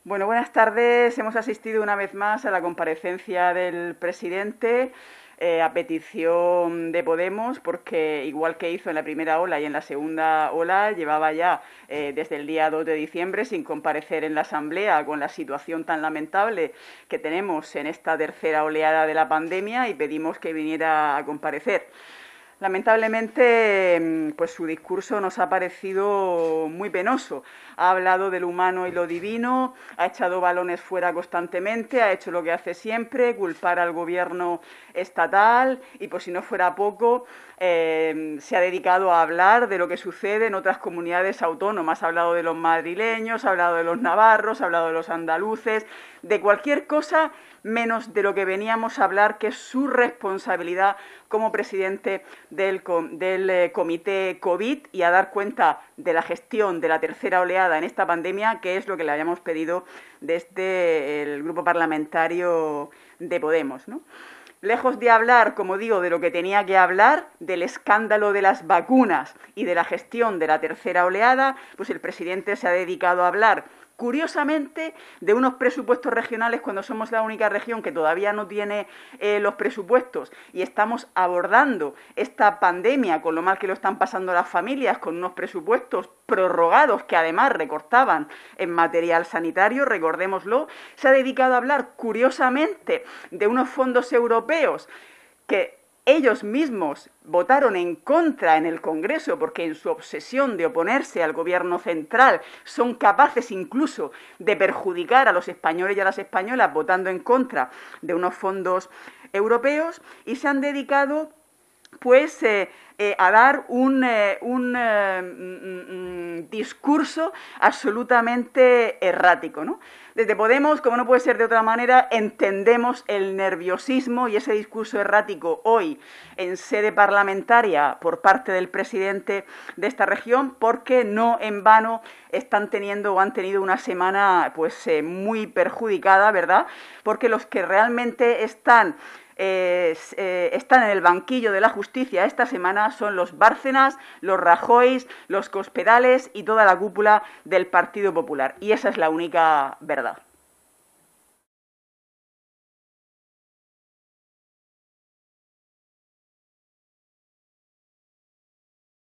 Bueno, buenas tardes. Hemos asistido una vez más a la comparecencia del presidente a petición de Podemos, porque igual que hizo en la primera ola y en la segunda ola, llevaba ya desde el día 2 de diciembre sin comparecer en la Asamblea con la situación tan lamentable que tenemos en esta tercera oleada de la pandemia y pedimos que viniera a comparecer. Lamentablemente, pues su discurso nos ha parecido muy penoso. Ha hablado del humano y lo divino, ha echado balones fuera constantemente, ha hecho lo que hace siempre, culpar al gobierno estatal y, por si no fuera poco, se ha dedicado a hablar de lo que sucede en otras comunidades autónomas. Ha hablado de los madrileños, ha hablado de los navarros, ha hablado de los andaluces, de cualquier cosa menos de lo que veníamos a hablar, que es su responsabilidad como presidente del comité COVID, y a dar cuenta de la gestión de la tercera oleada en esta pandemia, que es lo que le habíamos pedido desde el grupo parlamentario de Podemos, ¿no? Lejos de hablar, como digo, de lo que tenía que hablar, del escándalo de las vacunas y de la gestión de la tercera oleada, pues el presidente se ha dedicado a hablar, curiosamente, de unos presupuestos regionales cuando somos la única región que todavía no tiene los presupuestos y estamos abordando esta pandemia con lo mal que lo están pasando las familias, con unos presupuestos prorrogados que además recortaban en material sanitario, recordémoslo. Se ha dedicado a hablar, curiosamente, de unos fondos europeos que ellos mismos votaron en contra en el Congreso, porque en su obsesión de oponerse al gobierno central son capaces incluso de perjudicar a los españoles y a las españolas votando en contra de unos fondos europeos, y se han dedicado pues a dar un discurso absolutamente errático, ¿no? Desde Podemos, como no puede ser de otra manera, entendemos el nerviosismo y ese discurso errático hoy en sede parlamentaria por parte del presidente de esta región, porque no en vano están teniendo o han tenido una semana pues muy perjudicada, ¿verdad? Porque los que realmente están en el banquillo de la justicia esta semana son los Bárcenas, los Rajoy, los Cospedales y toda la cúpula del Partido Popular. Y esa es la única verdad.